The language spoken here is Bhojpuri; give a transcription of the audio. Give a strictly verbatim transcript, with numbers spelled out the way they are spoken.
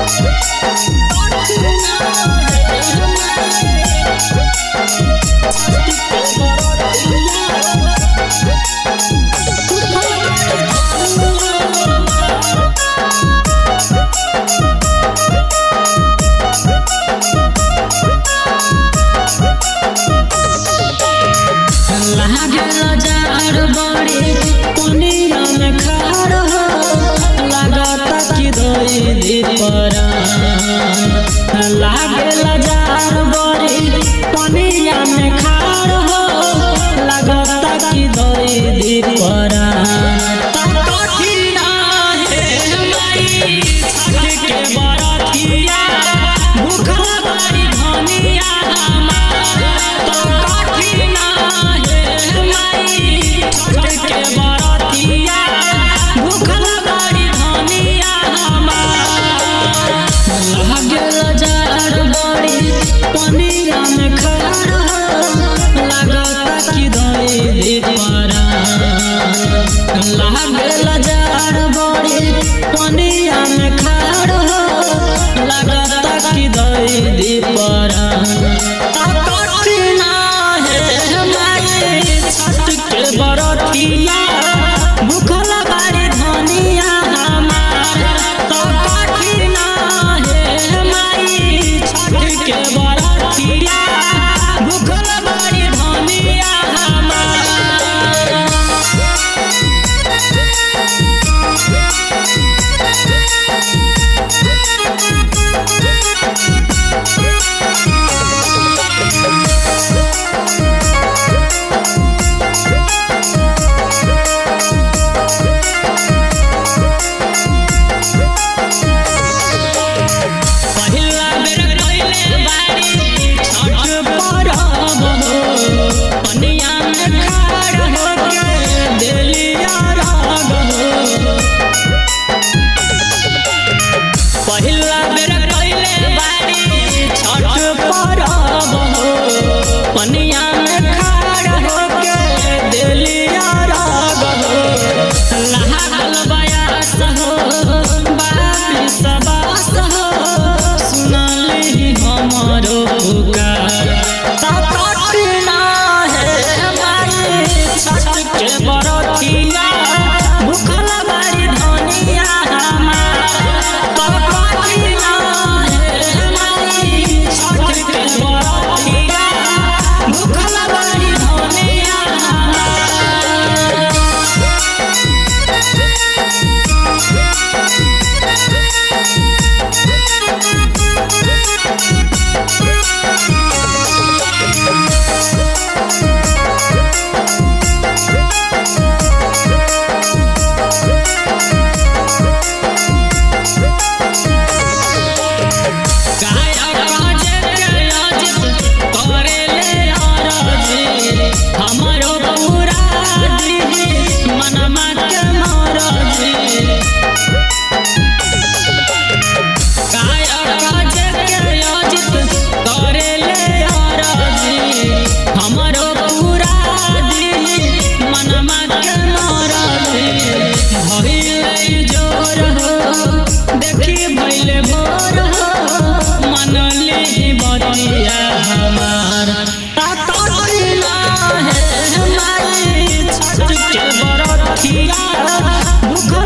लागेला जार बड़ी पनिया में खाड़ हो लगता कि दई दी परा के बरतिया भूखल बड़ी धनिया तो कठिना हे माई के बरतिया भूखल बड़ी धनिया लागेला जार बड़ी पनिया में खाड़ लगता कि दई दी परा लागेला जार बड़ी पनिया में खाड़ लगता कि दई दी परा कठिना हे माई छठ के बरतिया भूखल बारी धनिया तो कठिना हे माई छठ के बरतिया भूखल बारी धनिया पहिला बेर कइले बाड़ी छठ परब हो पनिया में खाड़ होके देलिया राग हो लागल बयास हो बाबी सबास हो सुनली हमरो पुकार कठिना हे माई छठ के बरतिया भूखल बारी धनिया भूखल